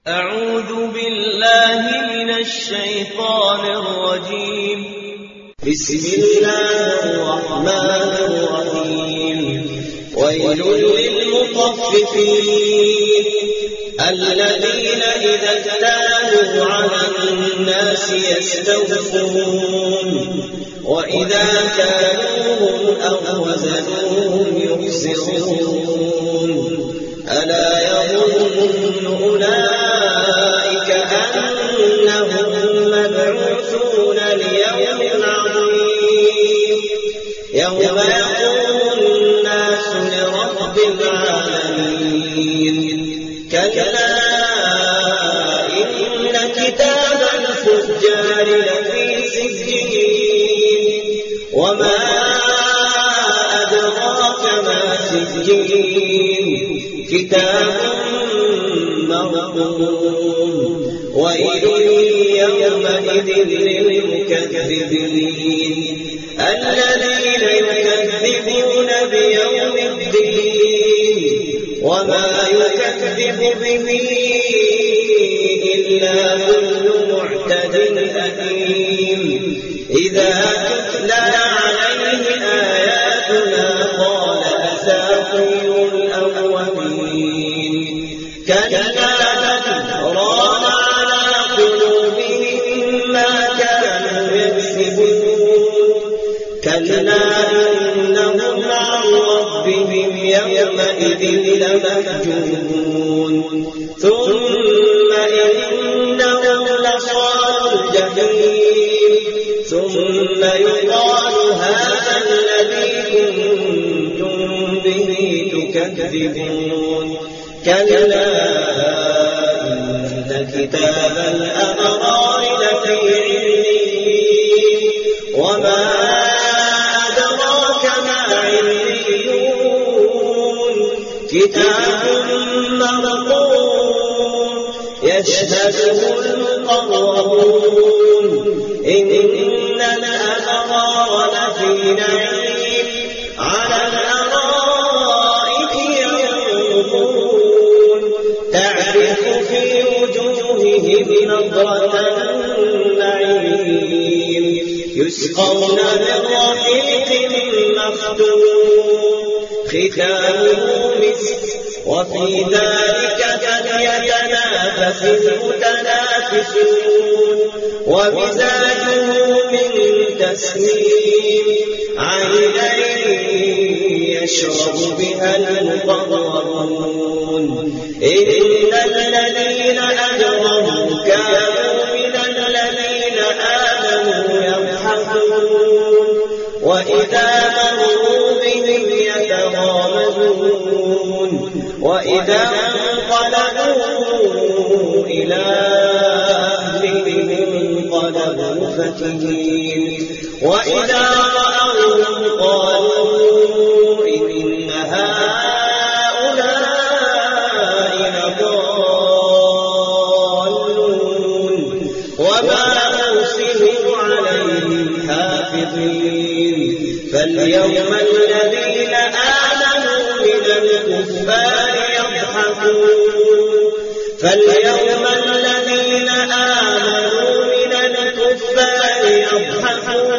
أعوذ بالله من الشيطان الرجيم. بسم الله الرحمن الرحيم. ويل للمطففين الذين إذا اكتالوا على الناس يستوفون وإذا كالوهم أو وزنوهم يخسرون ألا يظن أولئك أنهم مبعوثون ليوم عظيم يوم يقوم الناس لرب العالمين. كلا إن كتاب الفجار لفي سجين وما أدراك ما سجين كتاب مرقوم. ويل يومئذ للمكذبين الذين يكذبون بيوم الدين وما يكذب به إلا كل معتد أثيم. إذا تتلى عليه آياتنا قال أساطير الأولين. كلا ران على قلوبهم ما كانوا يكسبون. كلا إنهم عن ربهم يومئذ لمحجوبون. ثم إنهم لصالو الجحيم. ثم يقال هذا الذي كنتم به تكذبون. كلا إن كتاب الأبرار لفي عليين وما أدراك ما عليون. كتاب مرقوم يشهده المقربون. إن الأبرار لفي نعيم على الأرائك ينظرون تعرف في وجوههم نضرة النعيم. يسقون من رحيق مختوم ختامه مسك وفي ذلك فليتنافس المتنافسون. ومزاجه من تسنيم عينا يشرب بها المقربون. إن الذين أجرموا كانوا من الذين آمنوا يضحكون وإذا مروا بهم يتغامزون وإذا انقلبوا إلى أهلهم انقلبوا فكهين. وإذا رأوهم قالوا إن هؤلاء لضالون وما أرسلوا عليهم حافظين. فاليوم الذين آمنوا من الكفار يضحكون. فاليوم الذين آمنوا من الكفار يضحكون